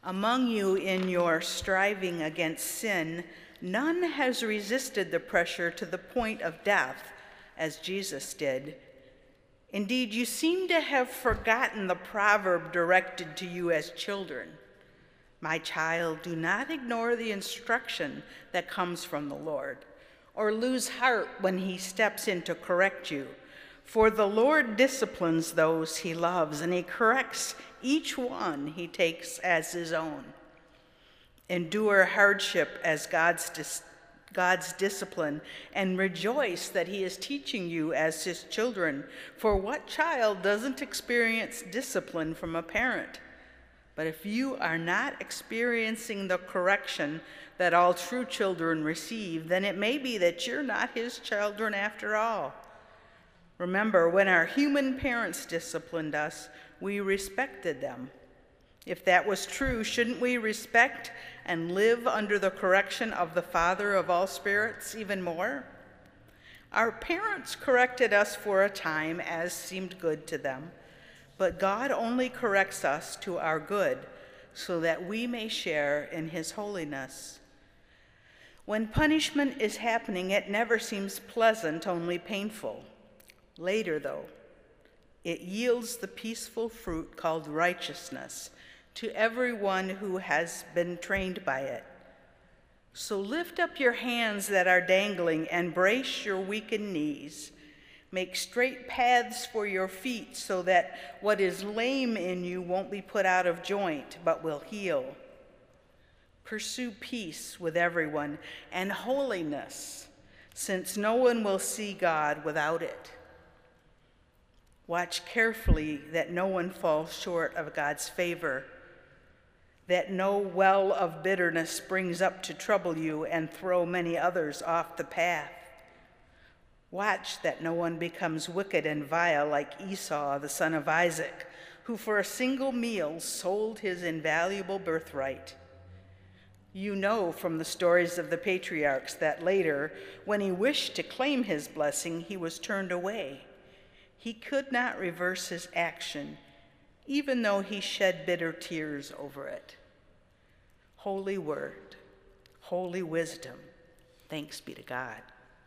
Among you in your striving against sin, none has resisted the pressure to the point of death, as Jesus did. Indeed, you seem to have forgotten the proverb directed to you as children. My child, do not ignore the instruction that comes from the Lord, or lose heart when he steps in to correct you. For the Lord disciplines those he loves, and he corrects each one he takes as his own. Endure hardship as God's discipline, and rejoice that he is teaching you as his children. For what child doesn't experience discipline from a parent? But if you are not experiencing the correction that all true children receive, then it may be that you're not his children after all. Remember, when our human parents disciplined us, we respected them. If that was true, shouldn't we respect and live under the correction of the Father of all spirits even more? Our parents corrected us for a time as seemed good to them, but God only corrects us to our good so that we may share in his holiness. When punishment is happening, it never seems pleasant, only painful. Later, though, it yields the peaceful fruit called righteousness to everyone who has been trained by it. So lift up your hands that are dangling and brace your weakened knees. Make straight paths for your feet so that what is lame in you won't be put out of joint, but will heal. Pursue peace with everyone and holiness, since no one will see God without it. Watch carefully that no one falls short of God's favor, that no well of bitterness springs up to trouble you and throw many others off the path. Watch that no one becomes wicked and vile like Esau, the son of Isaac, who for a single meal sold his invaluable birthright. You know from the stories of the patriarchs that later, when he wished to claim his blessing, he was turned away. He could not reverse his action, even though he shed bitter tears over it. Holy word, holy wisdom, thanks be to God.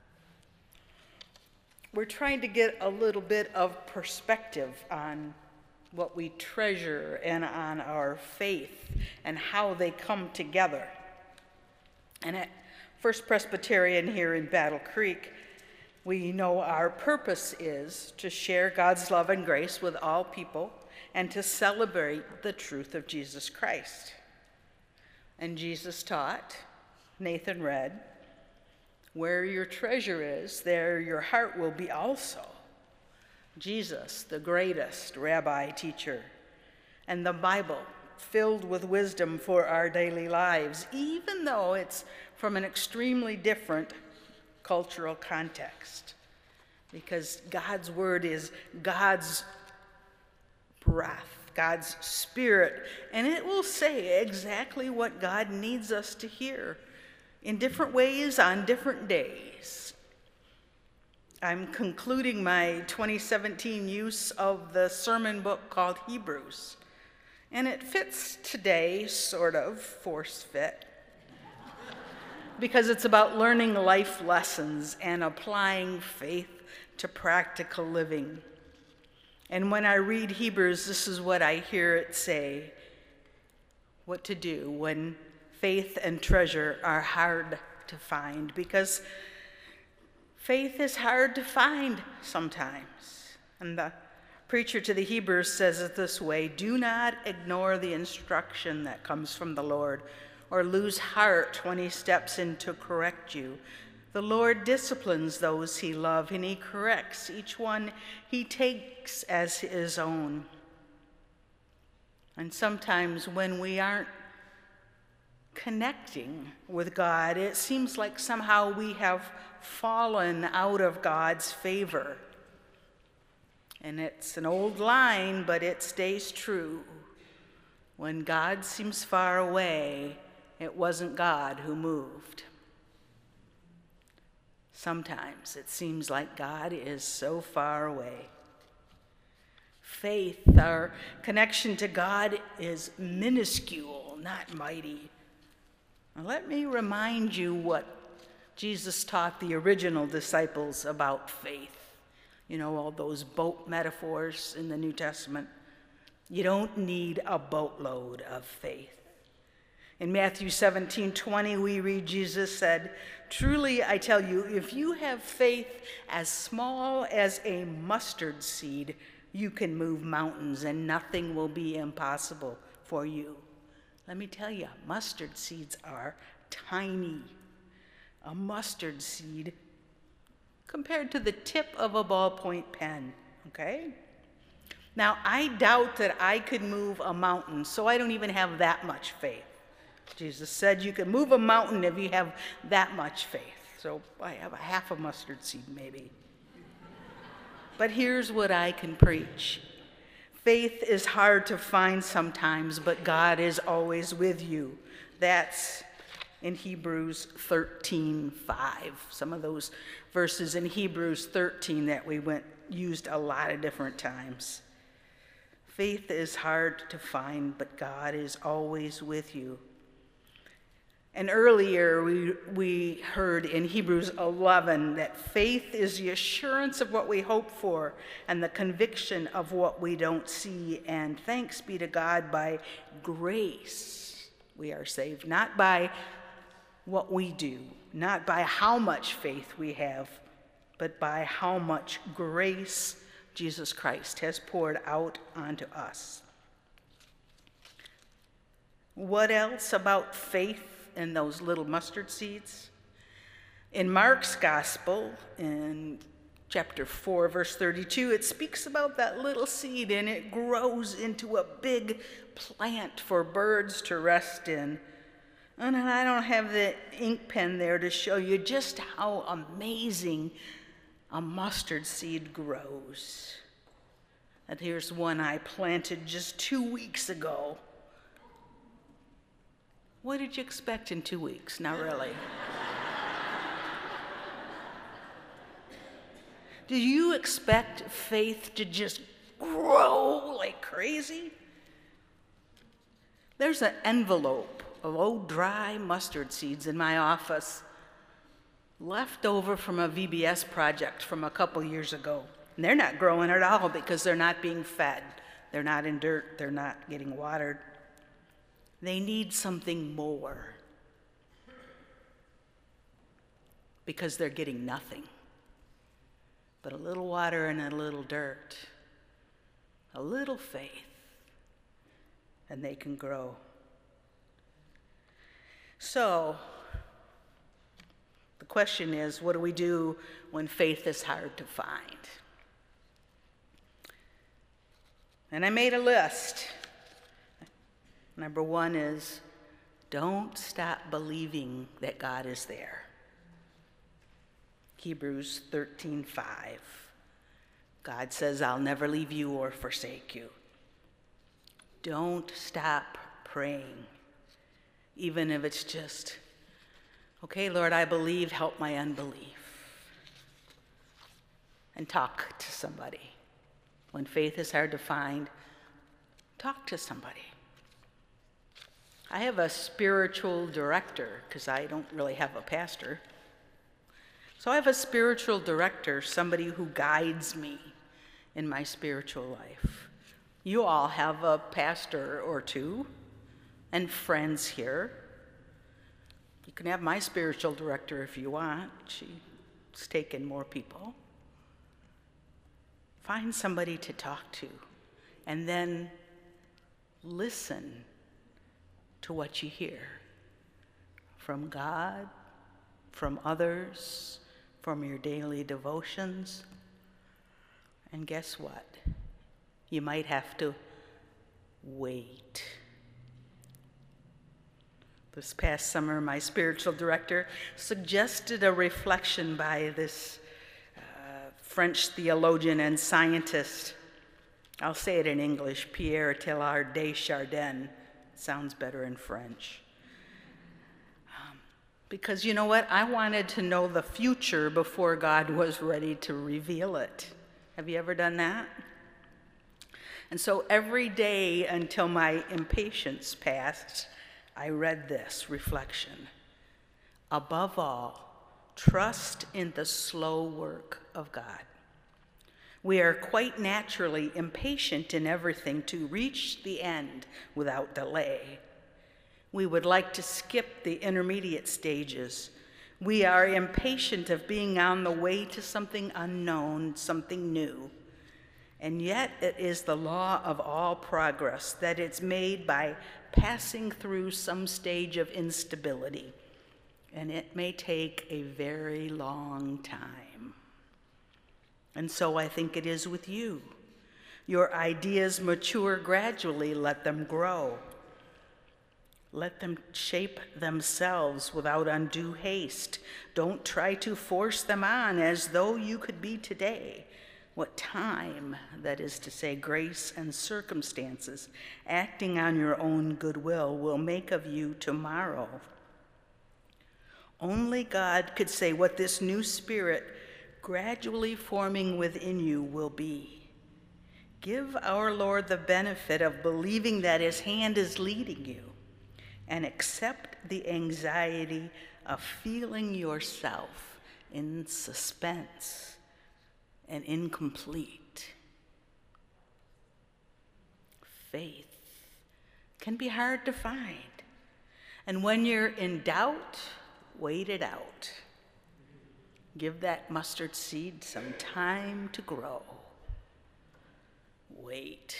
We're trying to get a little bit of perspective on what we treasure and on our faith and how they come together. And at First Presbyterian here in Battle Creek, we know our purpose is to share God's love and grace with all people and to celebrate the truth of Jesus Christ. And Jesus taught, Nathan read, where your treasure is, there your heart will be also. Jesus, the greatest rabbi teacher, and the Bible filled with wisdom for our daily lives, even though it's from an extremely different cultural context, because God's word is God's breath, God's spirit, and it will say exactly what God needs us to hear in different ways on different days. I'm concluding my 2017 use of the sermon book called Hebrews, and it fits today, sort of, force fit, because it's about learning life lessons and applying faith to practical living. And when I read Hebrews, this is what I hear it say, what to do when faith and treasure are hard to find, because faith is hard to find sometimes. And the preacher to the Hebrews says it this way: do not ignore the instruction that comes from the Lord, or lose heart when he steps in to correct you. The Lord disciplines those he loves, and he corrects each one he takes as his own. And sometimes when we aren't connecting with God, it seems like somehow we have fallen out of God's favor. And it's an old line, but it stays true. When God seems far away, it wasn't God who moved. Sometimes it seems like God is so far away. Faith, our connection to God, is minuscule not mighty. Now, let me remind you what Jesus taught the original disciples about faith. You know, all those boat metaphors in the New Testament. You don't need a boatload of faith. In Matthew 17:20, we read Jesus said, "Truly I tell you, if you have faith as small as a mustard seed, you can move mountains and nothing will be impossible for you." Let me tell you, mustard seeds are tiny. A mustard seed compared to the tip of a ballpoint pen, okay? Now, I doubt that I could move a mountain, so I don't even have that much faith. Jesus said you can move a mountain if you have that much faith. So I have a half a mustard seed maybe. But here's what I can preach. Faith is hard to find sometimes, but God is always with you. That's in Hebrews 13:5. Some of those verses in Hebrews 13 that we used a lot of different times. Faith is hard to find, but God is always with you. And earlier we heard in Hebrews 11 that faith is the assurance of what we hope for and the conviction of what we don't see. And thanks be to God, by grace we are saved, not by what we do, not by how much faith we have, but by how much grace Jesus Christ has poured out onto us. What else about faith in those little mustard seeds? In Mark's gospel, in chapter 4, verse 32, it speaks about that little seed, and it grows into a big plant for birds to rest in. And I don't have the ink pen there to show you just how amazing a mustard seed grows. And here's one I planted just 2 weeks ago. What did you expect in 2 weeks? Not really. Do you expect faith to just grow like crazy? There's an envelope of old dry mustard seeds in my office, left over from a VBS project from a couple years ago. And they're not growing at all because they're not being fed. They're not in dirt. They're not getting watered. They need something more because they're getting nothing but a little water and a little dirt, a little faith, and they can grow. So the question is, what do we do when faith is hard to find? And I made a list. Number one is, don't stop believing that God is there. Hebrews 13:5. God says, I'll never leave you or forsake you. Don't stop praying, even if it's just, okay, Lord, I believe, help my unbelief. And talk to somebody. When faith is hard to find, talk to somebody. I have a spiritual director, because I don't really have a pastor. So I have a spiritual director, somebody who guides me in my spiritual life. You all have a pastor or two and friends here. You can have my spiritual director if you want. She's taken more people. Find somebody to talk to, and then listen to what you hear from God, from others, from your daily devotions. And guess what? You might have to wait. This past summer, my spiritual director suggested a reflection by this French theologian and scientist. I'll say it in English, Pierre Teilhard de Chardin. Sounds better in French. Because you know what? I wanted to know the future before God was ready to reveal it. Have you ever done that? And so every day until my impatience passed, I read this reflection. Above all, trust in the slow work of God. We are quite naturally impatient in everything to reach the end without delay. We would like to skip the intermediate stages. We are impatient of being on the way to something unknown, something new. And yet it is the law of all progress that it's made by passing through some stage of instability. And it may take a very long time. And so I think it is with you. Your ideas mature gradually, let them grow. Let them shape themselves without undue haste. Don't try to force them on as though you could be today what time, that is to say, grace and circumstances, acting on your own goodwill, will make of you tomorrow. Only God could say what this new spirit gradually forming within you will be. Give our Lord the benefit of believing that his hand is leading you, and accept the anxiety of feeling yourself in suspense and incomplete. Faith can be hard to find. And when you're in doubt, wait it out. Give that mustard seed some time to grow. Wait.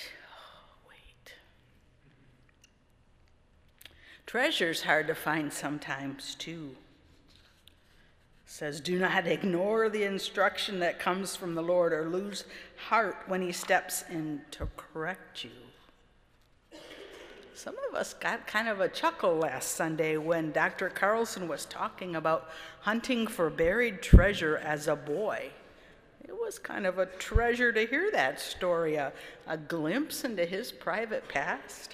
Treasure's hard to find sometimes, too. It says, do not ignore the instruction that comes from the Lord or lose heart when he steps in to correct you. Some of us got kind of a chuckle last Sunday when Dr. Carlson was talking about hunting for buried treasure as a boy. It was kind of a treasure to hear that story, a glimpse into his private past.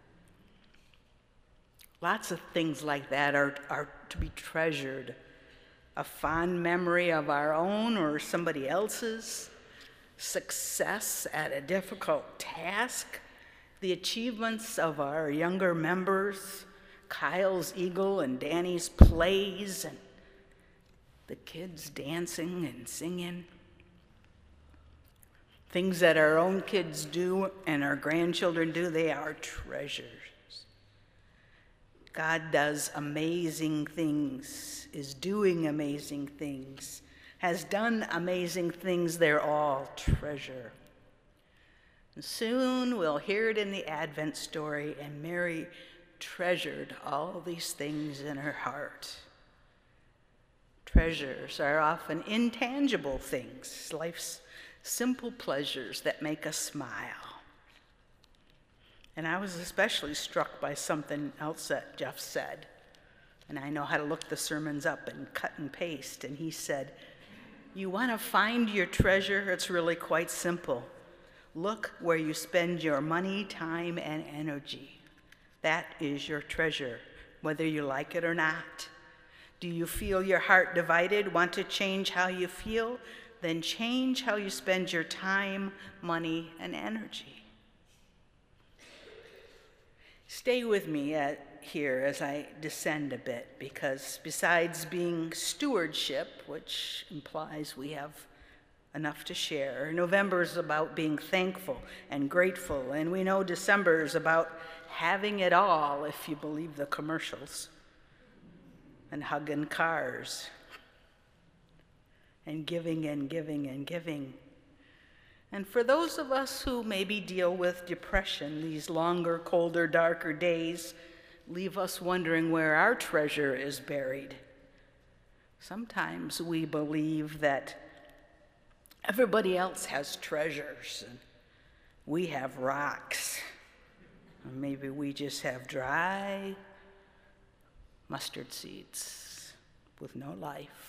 Lots of things like that are to be treasured. A fond memory of our own or somebody else's, success at a difficult task, the achievements of our younger members, Kyle's eagle and Danny's plays, and the kids dancing and singing. Things that our own kids do and our grandchildren do, they are treasures. God does amazing things, is doing amazing things, has done amazing things. They're all treasure. And soon we'll hear it in the Advent story, and Mary treasured all these things in her heart. Treasures are often intangible things, life's simple pleasures that make us smile. And I was especially struck by something else that Jeff said. And I know how to look the sermons up and cut and paste. And he said, you want to find your treasure? It's really quite simple. Look where you spend your money, time, and energy. That is your treasure, whether you like it or not. Do you feel your heart divided? Want to change how you feel? Then change how you spend your time, money, and energy. Stay with me here as I descend a bit, because besides being stewardship, which implies we have enough to share, November is about being thankful and grateful, and we know December is about having it all, if you believe the commercials, and hugging cars, and giving and giving and giving. And for those of us who maybe deal with depression, these longer, colder, darker days leave us wondering where our treasure is buried. Sometimes we believe that everybody else has treasures and we have rocks. Or maybe we just have dry mustard seeds with no life.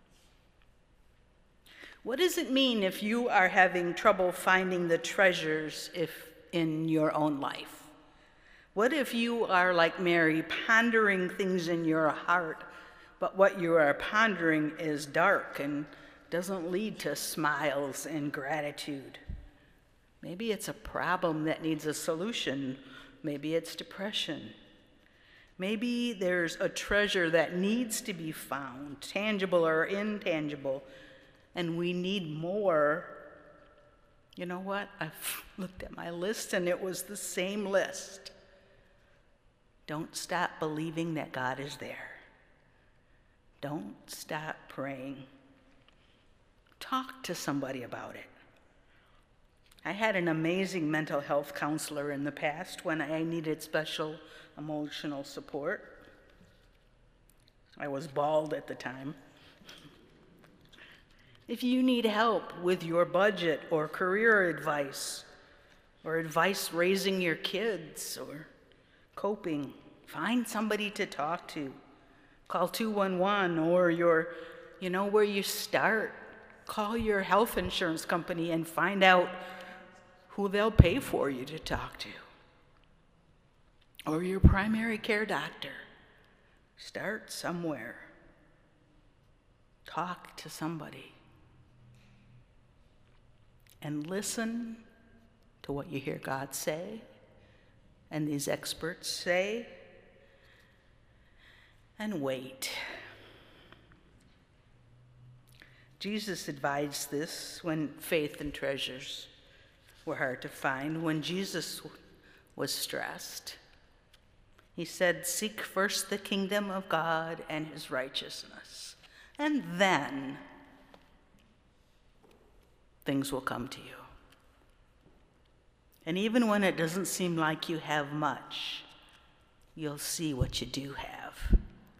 What does it mean if you are having trouble finding the treasures in your own life? What if you are like Mary, pondering things in your heart, but what you are pondering is dark and doesn't lead to smiles and gratitude? Maybe it's a problem that needs a solution. Maybe it's depression. Maybe there's a treasure that needs to be found, tangible or intangible, and we need more. You know what? I've looked at my list and it was the same list. Don't stop believing that God is there. Don't stop praying. Talk to somebody about it. I had an amazing mental health counselor in the past when I needed special emotional support. I was bald at the time. If you need help with your budget or career advice, or advice raising your kids, or coping, find somebody to talk to. Call 211 or you know where you start. Call your health insurance company and find out who they'll pay for you to talk to. Or your primary care doctor. Start somewhere. Talk to somebody. And listen to what you hear God say and these experts say, and wait. Jesus advised this when faith and treasures were hard to find. When Jesus was stressed, he said, "Seek first the kingdom of God and his righteousness, and then things will come to you." And even when it doesn't seem like you have much, you'll see what you do have.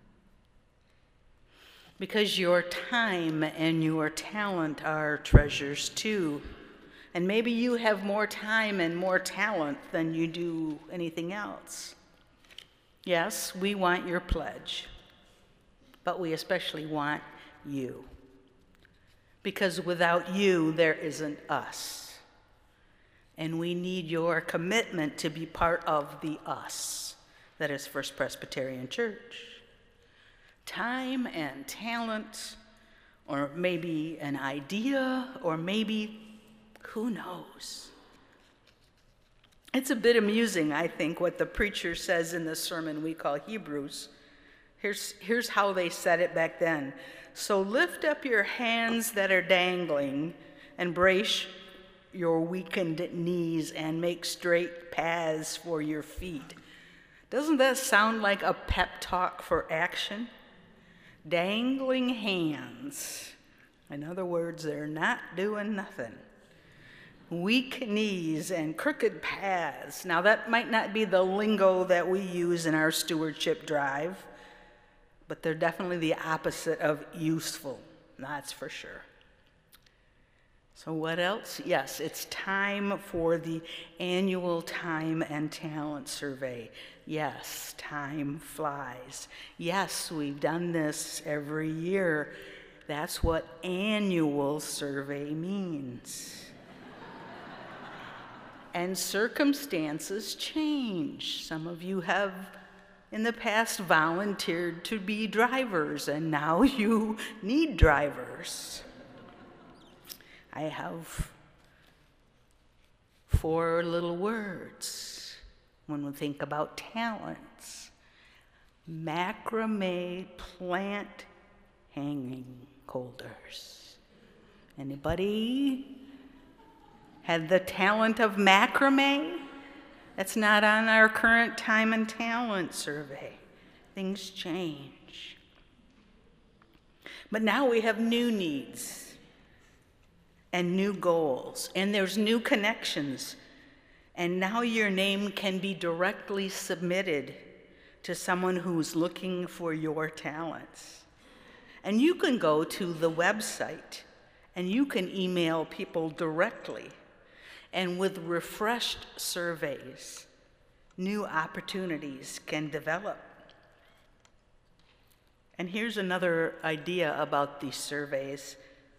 Because your time and your talent are treasures too. And maybe you have more time and more talent than you do anything else. Yes, we want your pledge, but we especially want you. Because without you, there isn't us. And we need your commitment to be part of the us that is First Presbyterian Church. Time and talent, or maybe an idea, or maybe, who knows? It's a bit amusing, I think, what the preacher says in the sermon we call Hebrews. Here's how they said it back then. "So lift up your hands that are dangling and brace your weakened knees and make straight paths for your feet." Doesn't that sound like a pep talk for action? Dangling hands. In other words, they're not doing nothing. Weak knees and crooked paths. Now, that might not be the lingo that we use in our stewardship drive, but they're definitely the opposite of useful, that's for sure. So what else? Yes, it's time for the annual time and talent survey. Yes, time flies. Yes, we've done this every year. That's what annual survey means. And circumstances change. Some of you have in the past volunteered to be drivers, and now you need drivers. I have 4 little words when we think about talents. Macrame plant hanging holders. Anybody had the talent of macrame? That's not on our current time and talent survey. Things change. But now we have new needs and new goals, and there's new connections. And now your name can be directly submitted to someone who's looking for your talents. And you can go to the website and you can email people directly. And with refreshed surveys, new opportunities can develop. And here's another idea about these surveys.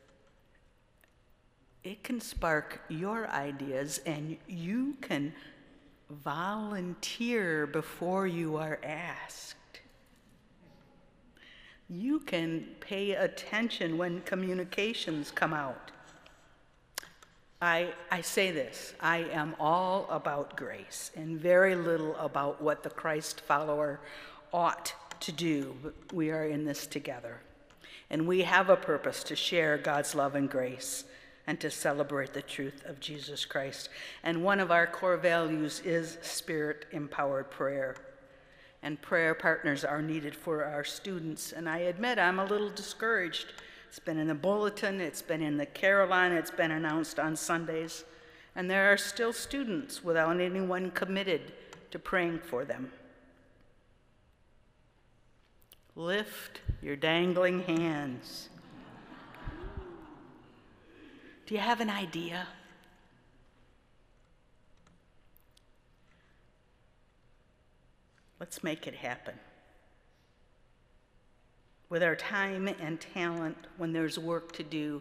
It can spark your ideas, and you can volunteer before you are asked. You can pay attention when communications come out. I say this, I am all about grace and very little about what the Christ follower ought to do, but we are in this together. And we have a purpose to share God's love and grace and to celebrate the truth of Jesus Christ. And one of our core values is Spirit-empowered prayer. And prayer partners are needed for our students. And I admit I'm a little discouraged. It's been in the bulletin, it's been in the Caroline, it's been announced on Sundays. And there are still students without anyone committed to praying for them. Lift your dangling hands. Do you have an idea? Let's make it happen. With our time and talent when there's work to do.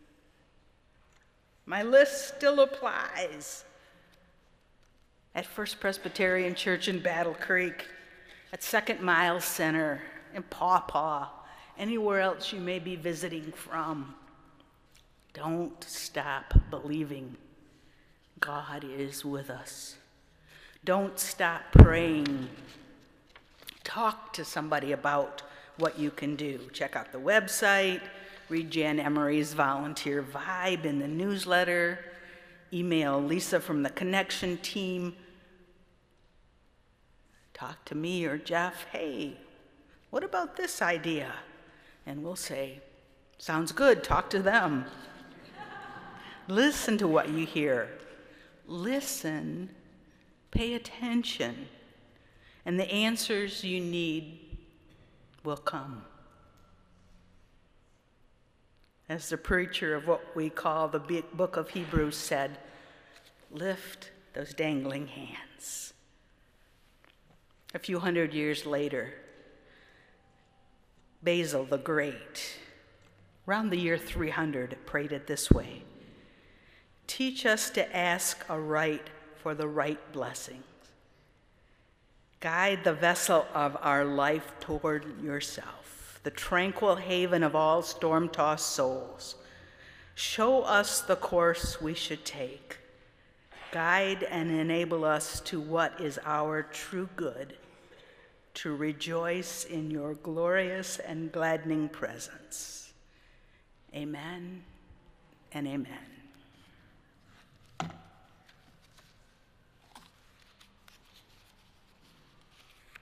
My list still applies. At First Presbyterian Church in Battle Creek, at Second Mile Center, in Paw Paw, anywhere else you may be visiting from. Don't stop believing God is with us. Don't stop praying. Talk to somebody about what you can do. Check out the website, read Jan Emery's volunteer vibe in the newsletter, email Lisa from the Connection team, talk to me or Jeff, hey, what about this idea? And we'll say, sounds good, talk to them. Listen to what you hear. Listen, pay attention, and the answers you need will come. As the preacher of what we call the book of Hebrews said, lift those dangling hands. A few hundred years later, Basil the Great, around the year 300, prayed it this way: teach us to ask aright for the right blessings. Guide the vessel of our life toward yourself, the tranquil haven of all storm-tossed souls. Show us the course we should take. Guide and enable us to what is our true good, to rejoice in your glorious and gladdening presence. Amen and amen.